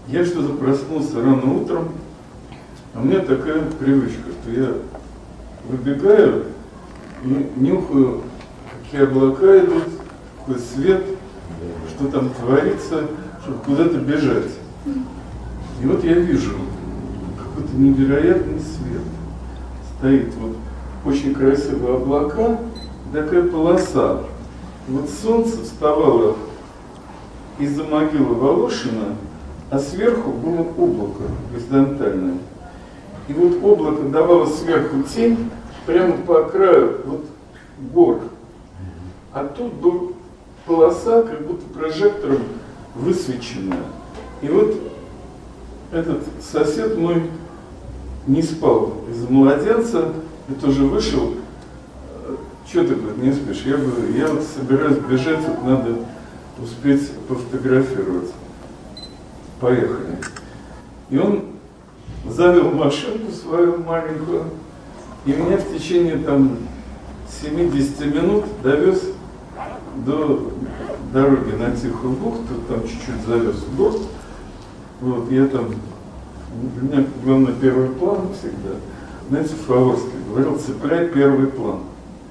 Я что-то проснулся рано утром, а у меня такая привычка, что я выбегаю и нюхаю, какие облака идут, какой свет, что там творится, чтобы куда-то бежать. И вот я вижу какой-то невероятный свет. Стоит вот очень красивые облака, такая полоса. И вот солнце вставало из-за могилы Волошина, а сверху было облако горизонтальное. И вот облако давало сверху тень прямо по краю вот гор. А тут была полоса, как будто прожектором высвеченная. И вот этот сосед мой не спал из-за младенца, и тоже вышел. Что ты, говорит, не спишь? Я говорю, я вот собираюсь бежать, вот надо успеть пофотографировать. Поехали. И он завел машинку свою маленькую, и меня в течение там 70 минут довез до дороги на Тихую бухту, там чуть-чуть завез в город. Вот, я там, у меня главное первый план всегда. Знаете, Фаворский говорил, цепляй первый план.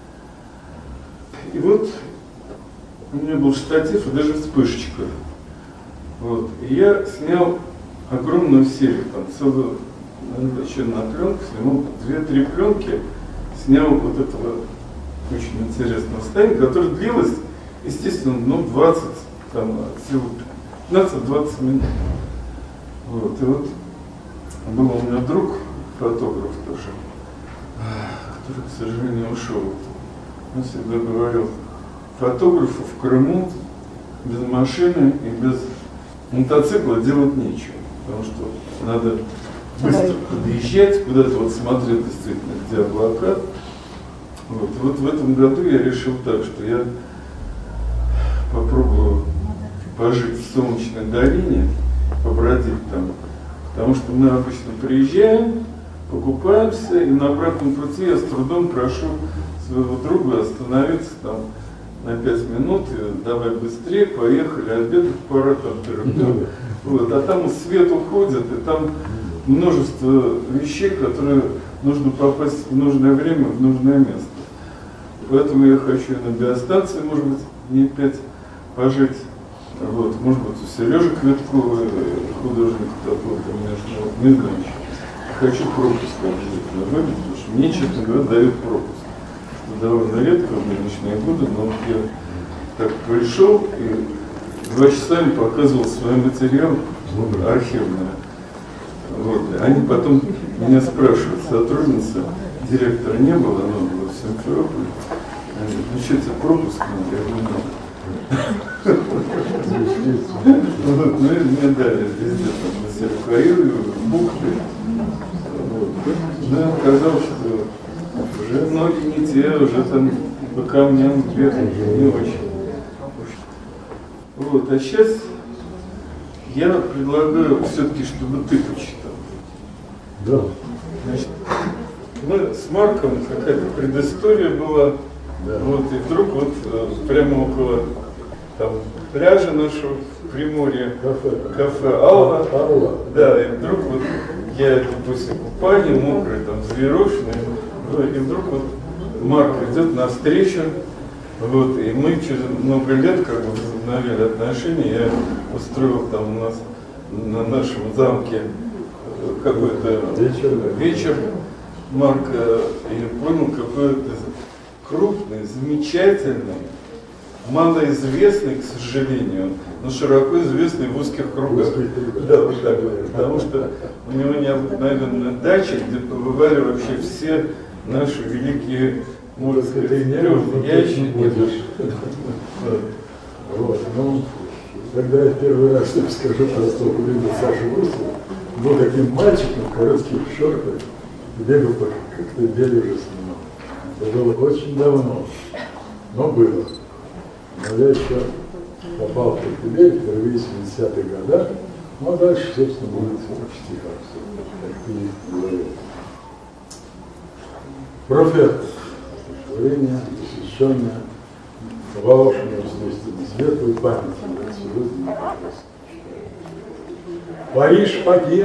И вот у меня был штатив и даже вспышечка. Вот. И я снял огромную серию, там целую, наверное, еще на пленку снимал, 2-3 пленки, снял вот этого очень интересного состояния, которое длилось, естественно, 20, там, всего 15-20 минут. Вот. И вот был у меня друг, фотограф тоже, который, к сожалению, ушел. Он всегда говорил, фотографу в Крыму без машины и без мотоцикла делать нечего, потому что надо быстро подъезжать, куда-то вот смотреть действительно, где облака. Вот. И вот в этом году я решил так, что я попробую пожить в Солнечной долине, побродить там, потому что мы обычно приезжаем, покупаемся, и на обратном пути я с трудом прошу своего друга остановиться там на 5 минут, и давай быстрее, поехали, обедать пора, там, вот, а там свет уходит, и там множество вещей, которые нужно попасть в нужное время, в нужное место. Поэтому я хочу на биостанции, может быть, дней 5 пожить. Вот, может быть, у Сережи Квиткова, художник такой-то, не знаю, хочу пропуск обязательно выбить, потому что мне, честно говоря, дают пропуск. Это довольно редко в нынешние годы, но вот я так пришел и 2 часа им показывал свой материал архивный. Вот. Они потом меня спрашивают, сотрудница, директора не было, она была в Симферополе. Они говорят, ну что, тебе пропуск надо? Я говорю, нет. Вот, ну и мне дали везде, там, на Севкаиле, в бухты. Да, оказалось, что уже ноги не те, уже там по камням бегать не очень. Вот, а сейчас я предлагаю все-таки, чтобы ты почитал. Да. Значит, мы с Марком, какая-то предыстория была, да. Вот, и вдруг вот прямо около там пляжа нашего в Приморье, кафе Алла, да, и вдруг вот я после купания, мокрый, там, взъерошенный, и вдруг вот Марк идет навстречу, вот, и мы через много лет как бы возобновили отношения, я устроил там у нас на нашем замке какой-то вечер Марка, и понял, какой это крупный, замечательный, малоизвестный, к сожалению, но широко известный в узких кругах. Да, вот так вот. Потому что у него необыкновенная дача, где побывали вообще все наши великие, можно сказать, ящики. Вот, ну, когда я первый раз скажу про столько любит Сашу Гусева, был таким мальчиком в коротких шортах, бегал по Коктебелю уже снимал. Это было очень давно, но было. Но я еще попал в Коктебель впервые в 70-х годах, ну а дальше, собственно, будет почти как ты говорил. Профет, стихотворение, посвященное Волошину, естественно, светлой памяти, сегодня. Париж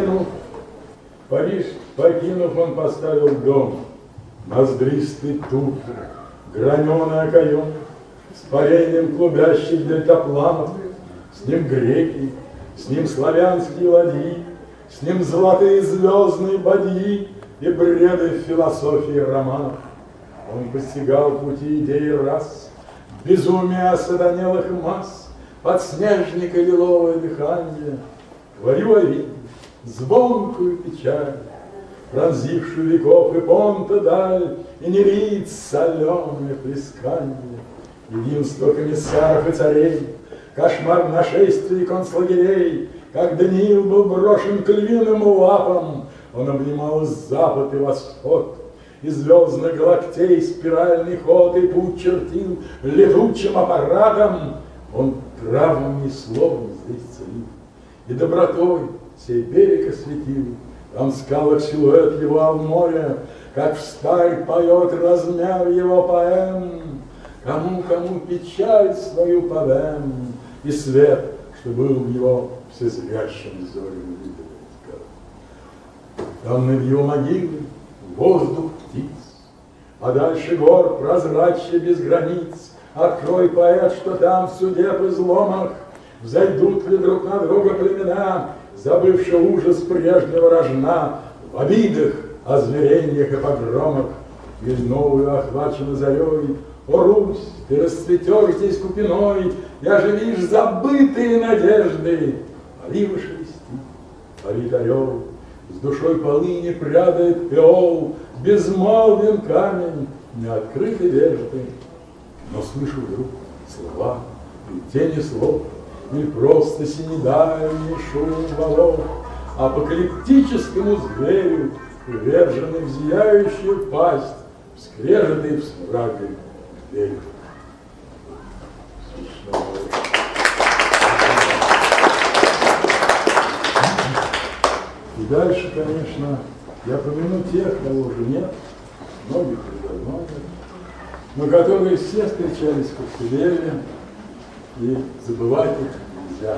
покинув, он поставил дом, ноздристый тур, граненый окоем, с парением клубящих дельтапланов, с ним греки, с ним славянские ладьи, с ним золотые звездные бадьи и бреды философии романов. Он постигал пути идеи рас, безумие осатанелых масс, подснежника лиловое дыхание, творю Ари, звонкую печаль, пронзившую веков и понта даль, и не лиц соленое плесканье, единство комиссаров и царей, кошмар нашествий концлагерей, как Даниил был брошен к львиным лапам, он обнимал запад и восход, и звездных галактей спиральный ход, и путь чертил летучим аппаратом, он травами и словом здесь целил, и добротой сей берег осветил, там в скалах силуэт его в море, как всталь поет размер его поэм, кому печаль свою повем, и свет, что был в его всезрящем зорем виде. Там над его могилой воздух птиц, а дальше гор прозрачнее без границ. Открой, поэт, что там в судеб изломах взойдут ли друг на друга племена, забывши ужас прежнего рожна, в обидах, озвереньях и погромах, и новую охвачена зарей. О, Русь, ты расцветешь здесь купиной, я же вижу забытые надежды. Олива шелестит, парит орел, с душой полыни прядает эол, безмолвен камень, неоткрытой вежды. Но слышу вдруг слова, и тени слов, или просто синедальный шум волов, апокалиптическому зверю, приверженный в зияющую пасть, вскрежетый в смраке дверь. И дальше, конечно, я помяну тех, кого уже нет, многих уже давно нет, но которые все встречались в Коктебеле, и забывать их нельзя.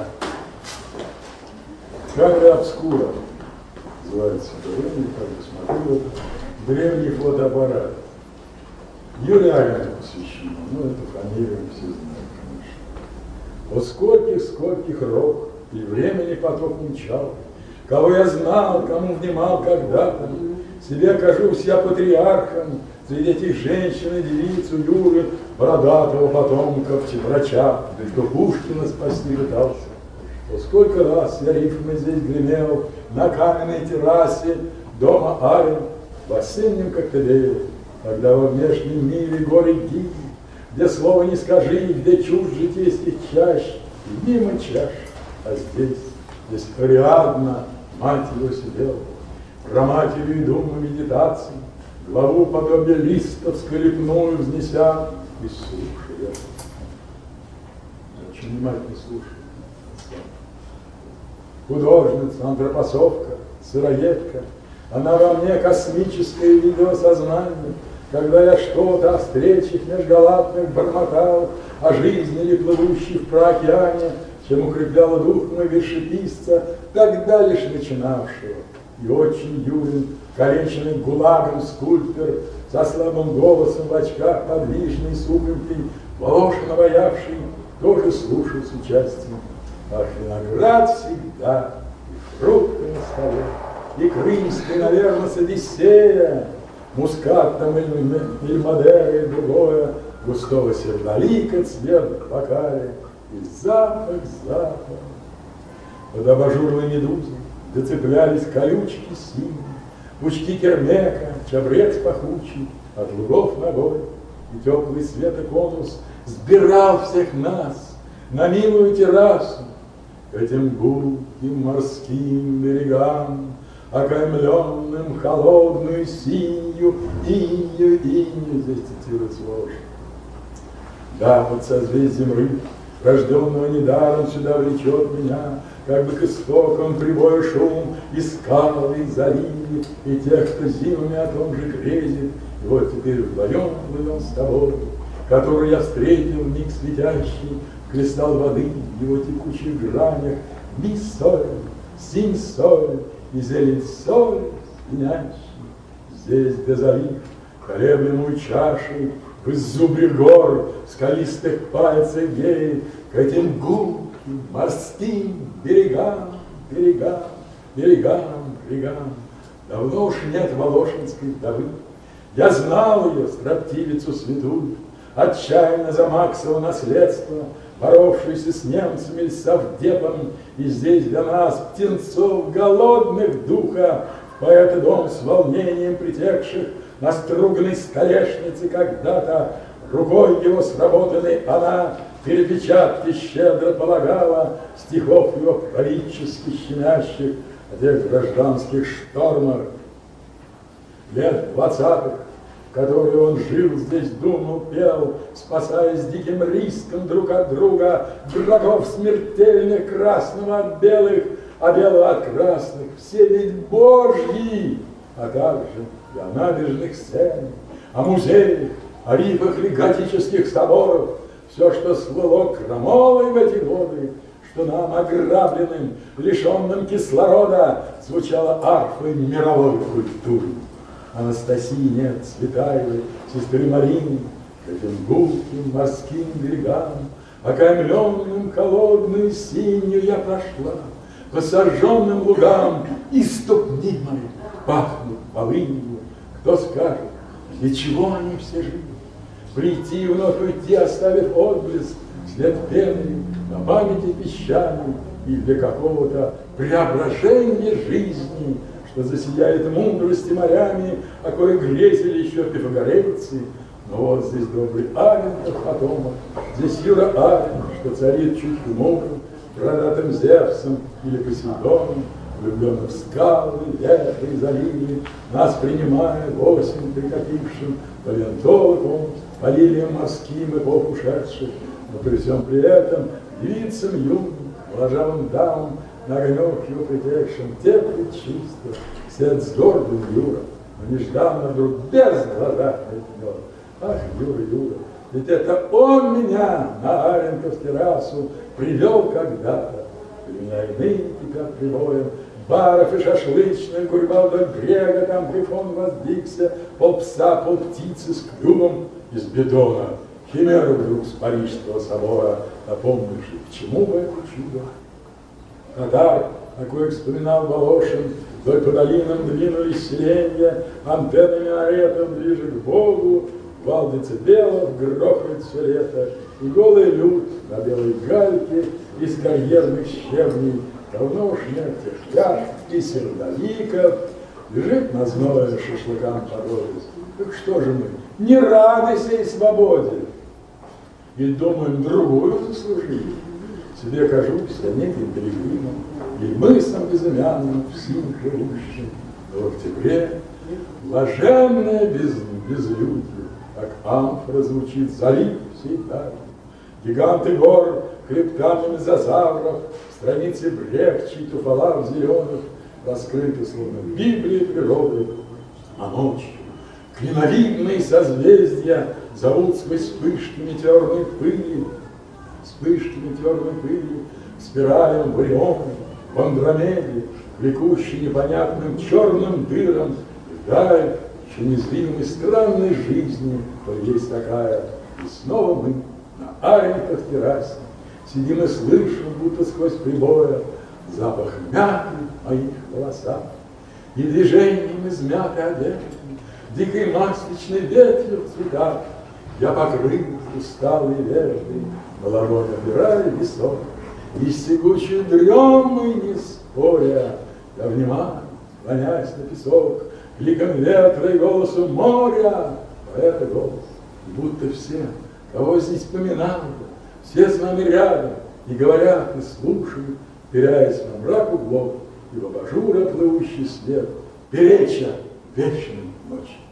Камера обскура называется время, как бы смотрю, древний фотоаппарат. Юлия Агарина посвящена, ну эту фамилию все знают, конечно. Вот скольких рок и времени поток мчал, кого я знал, кому внимал когда-то, себе кажусь я патриархом, среди этих женщин и девиц у Юры, бородатого потомка, врача, кто Пушкина спасти пытался. Вот сколько раз я рифмы здесь гремел на каменной террасе дома Арен в осеннем Коктебеле, когда во внешнем мире горе гибель, где слова не скажи, где чушь житейских чащ, и мимо чаш, а здесь Ариадна, мать его сидела, про матерью и думу медитации, главу подобие листов скрипную взнеся и слушая. Очень внимательно слушаю. Художница, антропосовка, сыроедка, она во мне космическое видеосознание, когда я что-то о встречах межгалактных бормотал, о жизни ли плывущей в проокеане, чем укрепляла дух мой вершеписца, тогда лишь начинавшего. И очень юрен, калеченный гулагом скульптор, со слабым голосом в очках, подвижный, сухонький, волошин обаявший, тоже слушал с участием. Ах, виноград всегда, и фрукты на столе, и крымский, наверное, с Одиссея, мускат там или Мадера и другое, густого сердолика цвет в бокале, и запах. Под абажурной медузой доцеплялись колючки синие, пучки кермека, чабрец пахучий, от лугов ногой, и теплый светоконус сбирал всех нас на милую террасу к этим гулким морским берегам, окаймленным холодную синью, инью, здесь цитирует сложно. Да, под созвездием рыб, рожденного недаром, сюда влечет меня, как бы к истокам прибоя шум, и скалы, и заливы, и тех, кто зимами о том же грезит. И вот теперь вдвоем плывем с тобой, который я встретил в миг светящий, кристалл воды в его текучих гранях, ни соль, синь соль и зелень соль звенящий. Здесь, где залив, колеблемую чашу, в иззубре гор, скалистых пальцев веет к этим гулким морским берегам, берегам, берегам, берегам. Давно уж нет волошинской вдовы. Я знал ее, строптивицу святую, отчаянно за Максово наследство, боровшуюся с немцами и совдепом, и здесь для нас, птенцов голодных духа, в поэта дом с волнением притекших, на струганной столешнице когда-то, рукой его сработанной она перепечатки щедро полагала стихов его пророчески щемящих о тех гражданских штормах лет 20-х, в которые он жил, здесь думал, пел, спасаясь диким риском друг от друга, врагов смертельных, красного от белых, а белого от красных, все ведь божьи, а также и о набережных сцен, о музеях, о рифах ли готических соборов, все, что слыло крамолой в эти годы, что нам, ограбленным, лишенным кислорода, звучала арфой мировой культуры. Анастасии нет, Цветаевой, сестры Марины, к этим гулким морским берегам, окаймленным холодной синью я прошла, по сожженным лугам, и ступни мои пахнут полынью. Кто скажет, для чего они все жили? Прийти и вновь уйти, оставив отблеск, след пены на памяти песчаной, и для какого-то преображения жизни, что засияет мудрости морями, о коих грезили еще пифагорейцы. Но вот здесь добрый Арентов потомок, здесь Юра Арент, что царит чуть хмурым, продатым Зевсом или Посейдоном, влюбленных в скалы, ветры и заливы, нас принимая в осень прикатившим палеонтологом, по лилиям морским эпох ушедших, но при всем при этом девицам юным, моложавым дамам, на огонек его притекшим, теплые чувства, сидят с гордым Юра, но нежданно вдруг без глаза мелькнет. Ах, Юра, Юра, ведь это он меня на Арентов террасу привел когда-то. Времена иные кипят прибоем, баров и шашлычных, гурьба вдоль брега, там грифон воздвигся, полпса, полптицы с клювом из бетона. Химеру вдруг с Парижского собора, напомнивший, к чему бы это чудо? Татар, о коих вспоминал Волошин, вдоль по долинам двинулись селенья, антенны минаретов ближе к Богу, вал децибелов грохает все лето, и голый люд на белой гальке из карьерных щебней, давно уж нет тех яшек и сердоликов, лежит на зное шашлыкам подобец. Так что же мы, не рады сей свободе? И думаем, другую заслужили. Себе кажусь я неким пилигримом, и мыслям безымянным в синь живущим, но в октябре блаженное безлюдье, как амфора звучит залив всей дали. Гиганты гор хребтами мезозавров, страницы брег, чьи туфалав зеленых, раскрыты словно Библии природы, а ночью клиновидные созвездия зовут сквозь вспышки метеорной пыли, спиралям в Орионе, в Андромеде, влекущей непонятным черным дырам, вдаль еще незримой странной жизни, то есть такая. И снова мы на Арентов террасе сидим и слышим, будто сквозь прибоя, запах мяты в моих волосах и движением измятой одежды, дикой масличной ветвью в цветах. Я покрыт усталой веждой, на ладонь опирая висок, и с тягучей дремой не споря, я внимаю, склоняясь на песок, кликом ветра и голосу моря, поэта голос, и будто все, кого здесь поминали, все с нами рядом, и говорят, и слушают, теряясь во мрак углов, и в абажура плывущий свет, переча вечной ночи.